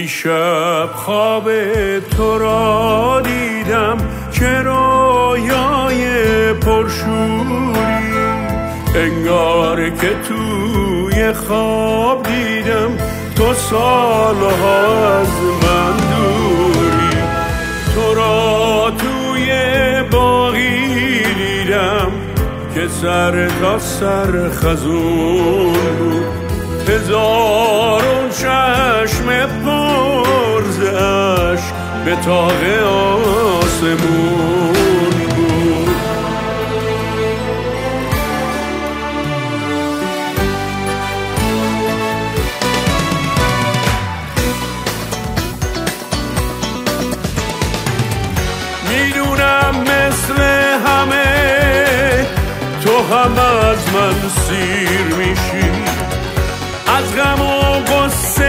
دیشب خواب تو را دیدم که رویای پرشوری، انگار که توی خواب دیدم تو سالها از من دوری. تو را توی باغی دیدم که سر تا سر خزون بود، هزارون چشم پرز اشک به طاق آسمون بود. میدونم مثل همه تو هم از من سیر میشی، از غم و غصه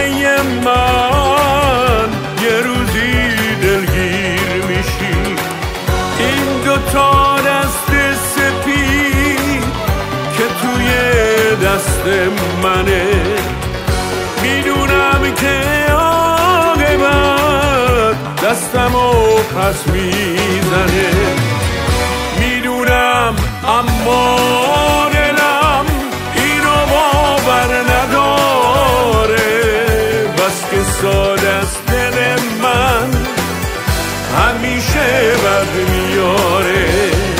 من یه روزی دلگیر میشی. این دوتا دست سپید که توی دست منه، میدونم که عاقبت دستمو پس میزنه. میدونم اما دلم اینو باور نداره، بس که ساده است دل من همیشه بد میاره.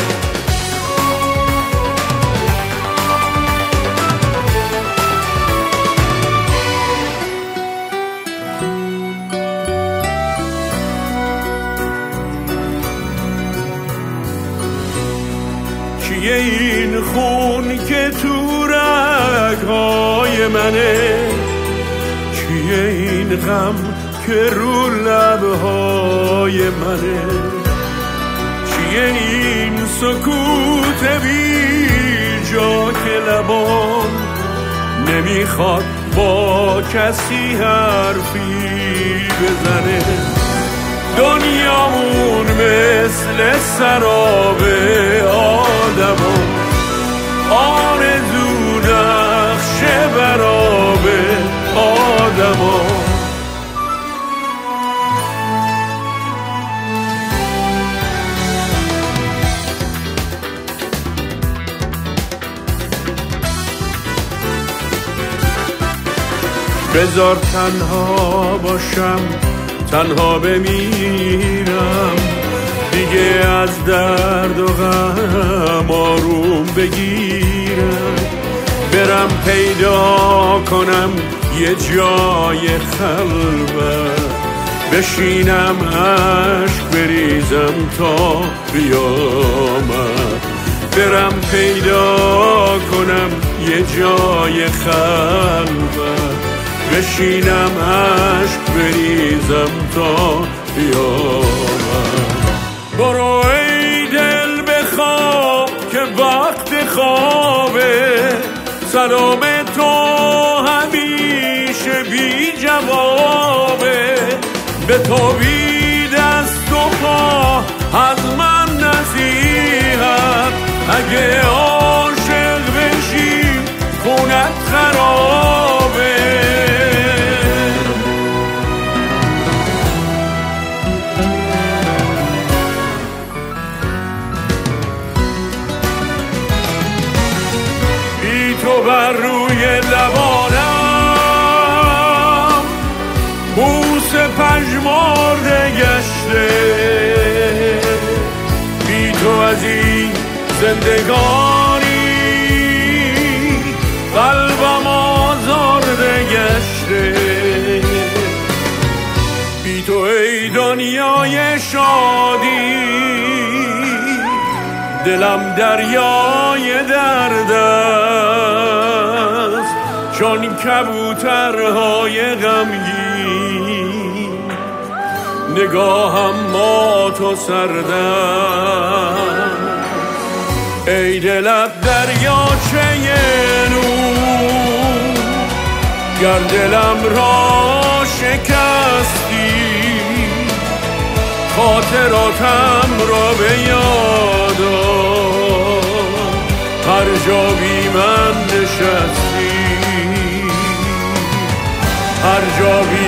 چیه این خون که تو رگ‌های منه، چیه این غم که رو لب‌های منه، چیه این سکوت بی جا که لبام نمیخواد با کسی حرفی بزنه. دنیامون مثل سراب آدمو، آرزو نقشه براب آدمو. بذار تنها باشم، تنها بمیرم، دیگه از درد و غم آروم بگیرم. برم پیدا کنم یه جای خلوت، بشینم عشق بریزم تا قیامت. برم پیدا کنم یه جای خلوت، بشینم عشق بریزم تا قیامت. برو ای دل بخواب که وقت خوابه، سلام تو همیشه بی جوابه. به تو بی دست و پا از من نصیحت، اگه عاشق بشی خونت خرابه. تو بر روی لبانم بوس پژمرده گشته، بی تو از این زندگانی قلبم آزرده گشته. بی تو ای دنیای شادی دلم دریای درد است، چون کبوترهای غمگین نگاهم مات و سرد است. ای دلت دریاچه نور، گر دلم را شکستی، خاطراتم را به یاد هر جا بی من نشستی، هر جا بی